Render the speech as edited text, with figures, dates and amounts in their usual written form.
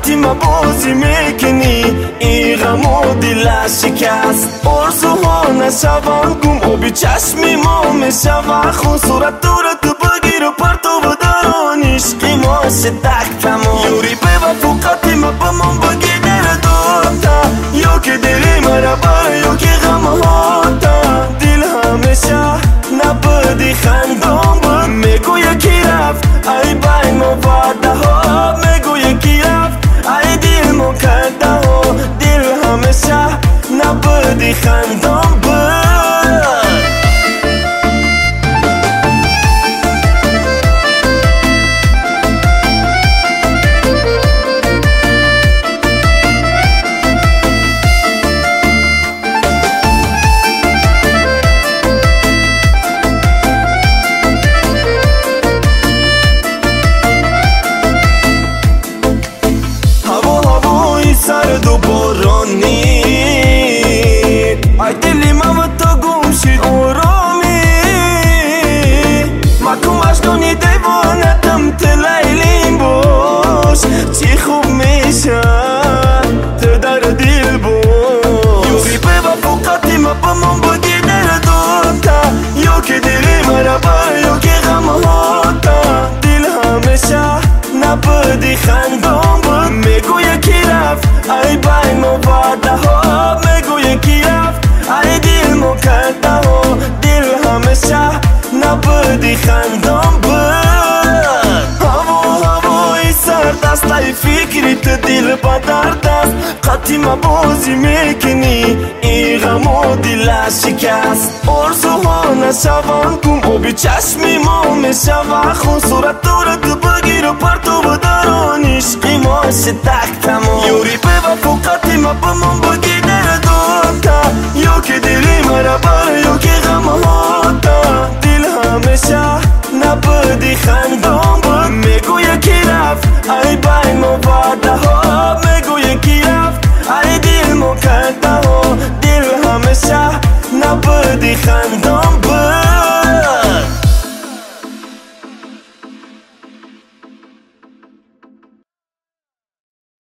وقتی ما بازی میکنی این غم و دل شکست آرزوها نشوان گم آبی چشمی ما میشود خون صورت دورت بگیر و پرتو بداران عشقی ما شدک تمام یوری به وفاقتی ما بمان بگی در دوتا یا که دلی مرا بر یا که غم هاتا دل همیشه نبودی خندم بود میگو یکی رفت ای بین ما وعده ها میگو یکی رفت ای دل ما کرده ها دل همیشه نبودی خندم بود سرد و بارانی ای دلی من و تو گم شد آرامی مکو مجنونی دیوانتم تلیلیم باش چی خوب میشه تو در دل باش یوری به وفاقتی ما بمان بگی در دوتا یا که دلی مرا بر یا که غم هاتا دل همیشه نبودی خندم بود میگو یکی رفت ای بین ما وعده ها میگو یکی رفت ای دل ما کرده ها دل همیشه نبودی خندم بود هوای سرد است ای فکری تو دل با درد است قطعی ما بازی میکنی این غم و دل شکست آرزوها نشوان گم آبی چشمی ما میشود خون صورت دورت بگیر و پرتو بداران عشقی ما شدک تمام یوری به وفاقت